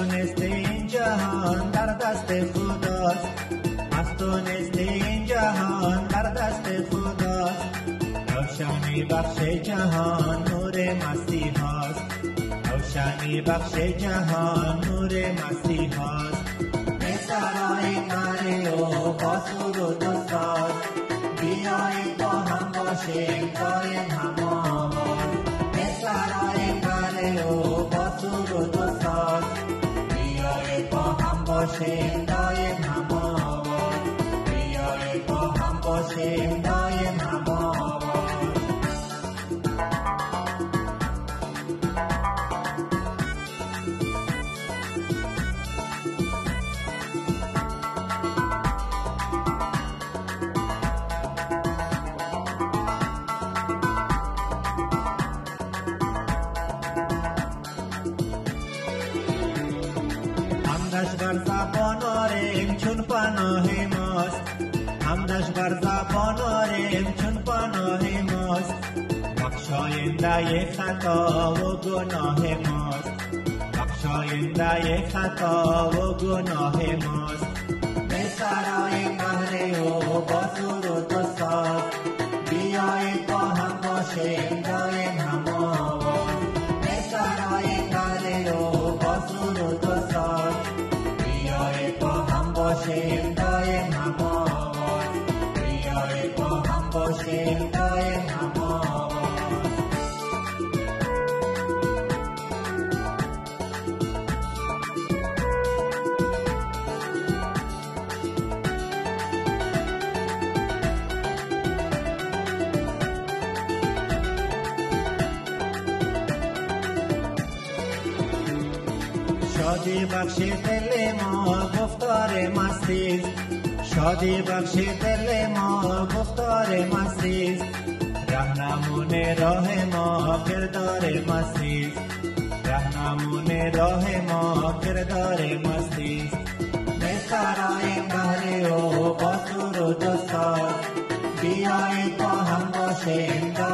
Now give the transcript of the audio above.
نیست این جهان در دست خداست، از تو نیست این جهان در دست خداست. روشنی بخش جهان نور مسیح هاست، روشنی بخش جهان نور مسیح هاست. سرای مری و با سرود و ساز، بیایید با هم باشیم دایم هم آواز. سرای مری و با سرود و ساز، بیایید با هم باشیم دایم هم آواز. بیایید با هم باشیم دایم هم آواز. همدش بر زبان آریم چون پناه ماست، همدش بر زبان آریم چون پناه ماست. بخشاینده خطا و گناه ماست، بخشاینده خطا و گناه ماست. به سرای مهری و با سرود و ساز، بیایید با هم باشیم دایم هم آواز. به سرای مهری و با سرود و ساز، بیایید با هم باشیم دایم هم آواز. بیایید با هم باشیم دایم هم آواز. شادی بخش دل ما گفتار مسیح، شادی بخش دل ما گفتار مسیح. رهنمون راه ما کردار مسیح، رهنمون راه ما کردار مسیح. به سرای مهری و با سرود و ساز، بیایید با هم باشیم